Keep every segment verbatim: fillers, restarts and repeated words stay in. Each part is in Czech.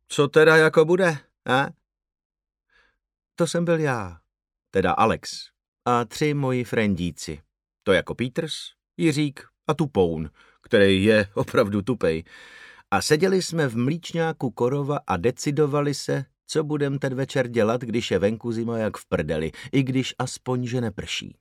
Co teda jako bude, a? To jsem byl já, teda Alex, a tři moji frendíci. To jako Peters, Jiřík a Tupoun, který je opravdu tupej. A seděli jsme v mlíčňáku Korova a decidovali se, co budem ten večer dělat, když je venku zima jak v prdeli, i když aspoň, že neprší.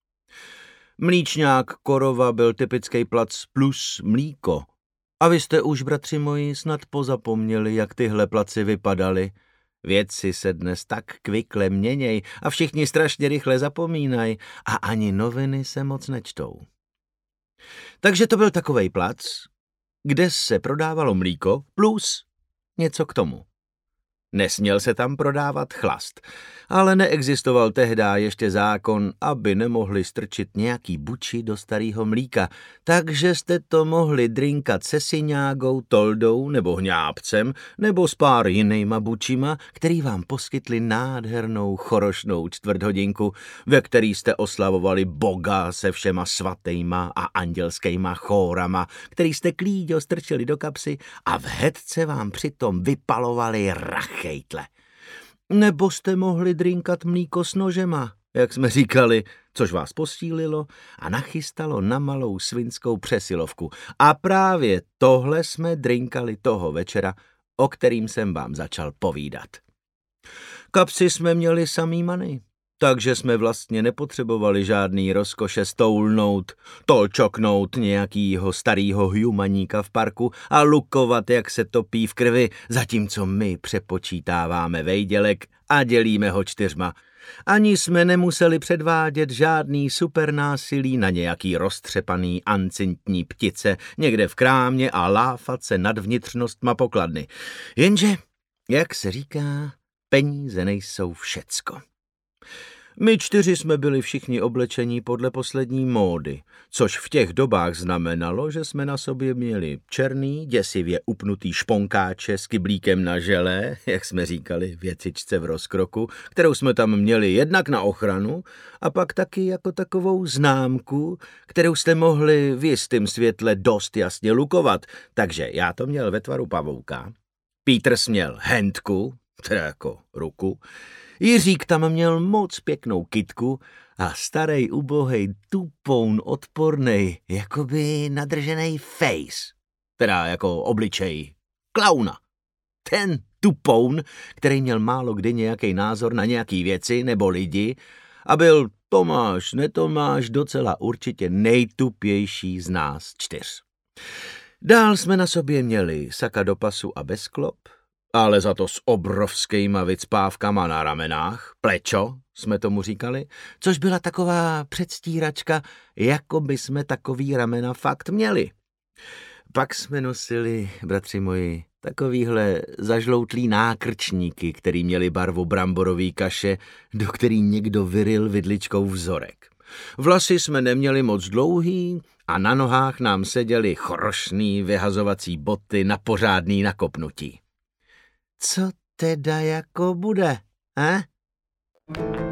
Mlíčňák Korova byl typický plac plus mlíko. A vy jste už, bratři moji, snad pozapomněli, jak tyhle placi vypadaly. Věci se dnes tak kvykle měněj a všichni strašně rychle zapomínají a ani noviny se moc nečtou. Takže to byl takovej plac, kde se prodávalo mlíko plus něco k tomu. Nesměl se tam prodávat chlast, ale neexistoval tehdá ještě zákon, aby nemohli strčit nějaký buči do starého mlíka, takže jste to mohli drinkat se siňágou, toldou nebo hňábcem, nebo s pár jinýma bučima, který vám poskytli nádhernou chorošnou čtvrthodinku, ve který jste oslavovali Boga se všema svatejma a andělskýma chórama, který jste klíďo strčili do kapsy a v hedce vám přitom vypalovali rach. Chejtle. Nebo jste mohli drinkat mlíko s nožema, jak jsme říkali, což vás posílilo a nachystalo na malou svinskou přesilovku. A právě tohle jsme drinkali toho večera, o kterým jsem vám začal povídat. Kapsy jsme měli samý many, takže jsme vlastně nepotřebovali žádný rozkoše stoulnout, tolčoknout nějakýho starýho humaníka v parku a lukovat, jak se topí v krvi, zatímco my přepočítáváme vejdělek a dělíme ho čtyřma. Ani jsme nemuseli předvádět žádný supernásilí na nějaký roztřepaný ancintní ptice někde v krámě a láfat se nad vnitřnostma pokladny. Jenže, jak se říká, peníze nejsou všecko. My čtyři jsme byli všichni oblečení podle poslední módy, což v těch dobách znamenalo, že jsme na sobě měli černý, děsivě upnutý šponkáče s kyblíkem na želé, jak jsme říkali věcičce v rozkroku, kterou jsme tam měli jednak na ochranu a pak taky jako takovou známku, kterou jste mohli v jistém světle dost jasně lukovat, takže já to měl ve tvaru pavouka, Peters měl handku, teda jako ruku, Jiřík tam měl moc pěknou kytku a starej ubohej Tupoun odpornej, jakoby nadrženej face, teda jako obličej klauna. Ten Tupoun, který měl málo kdy nějaký názor na nějaký věci nebo lidi a byl Tomáš, netomáš docela určitě nejtupější z nás čtyř. Dál jsme na sobě měli saka do pasu a bez klop, ale za to s obrovskýma vycpávkama na ramenách, plečo, jsme tomu říkali, což byla taková předstíračka, jako by jsme takový ramena fakt měli. Pak jsme nosili, bratři moji, takovýhle zažloutlý nákrčníky, který měli barvu bramborový kaše, do který někdo vyril vidličkou vzorek. Vlasy jsme neměli moc dlouhý a na nohách nám seděly chorošný vyhazovací boty na pořádný nakopnutí. Co teda jako bude, eh?